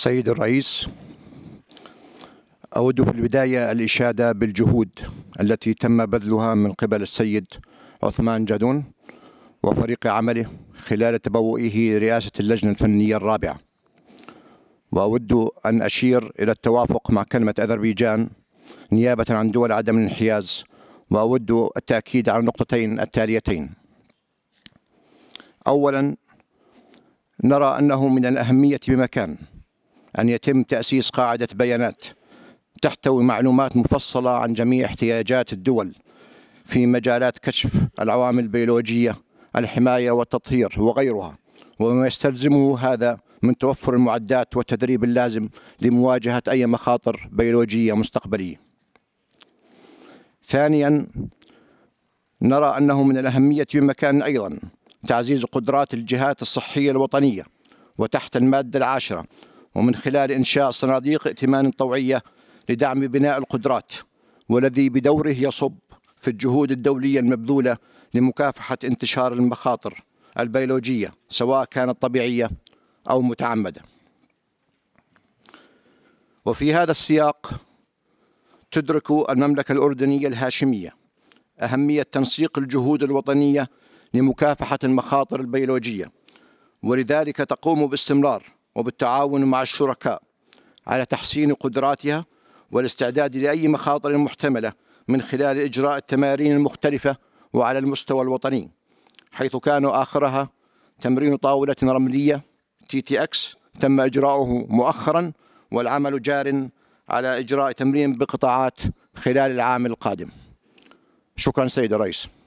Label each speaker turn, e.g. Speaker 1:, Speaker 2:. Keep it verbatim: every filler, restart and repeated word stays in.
Speaker 1: سيد الرئيس، أود في البداية الإشادة بالجهود التي تم بذلها من قبل السيد عثمان جادون وفريق عمله خلال تبوئه رئاسة اللجنة الفنية الرابعة. وأود أن أشير إلى التوافق مع كلمة أذربيجان نيابة عن دول عدم الانحياز، وأود التأكيد على النقطتين التاليتين. أولا، نرى أنه من الأهمية بمكان أن يتم تأسيس قاعدة بيانات تحتوي معلومات مفصلة عن جميع احتياجات الدول في مجالات كشف العوامل البيولوجية، الحماية والتطهير وغيرها، وما يستلزمه هذا من توفر المعدات والتدريب اللازم لمواجهة أي مخاطر بيولوجية مستقبلية. ثانيا، نرى أنه من الأهمية بمكان أيضا تعزيز قدرات الجهات الصحية الوطنية وتحت المادة العاشرة، ومن خلال إنشاء صناديق ائتمان طوعية لدعم بناء القدرات، والذي بدوره يصب في الجهود الدولية المبذولة لمكافحة انتشار المخاطر البيولوجية سواء كانت طبيعية أو متعمدة. وفي هذا السياق تدرك المملكة الأردنية الهاشمية أهمية تنسيق الجهود الوطنية لمكافحة المخاطر البيولوجية، ولذلك تقوم باستمرار وبالتعاون مع الشركاء على تحسين قدراتها والاستعداد لأي مخاطر محتملة من خلال إجراء التمارين المختلفة وعلى المستوى الوطني، حيث كان آخرها تمرين طاولة رملية تي تي إكس تم إجراؤه مؤخرا، والعمل جار على إجراء تمرين بقطاعات خلال العام القادم. شكرا سيد الرئيس.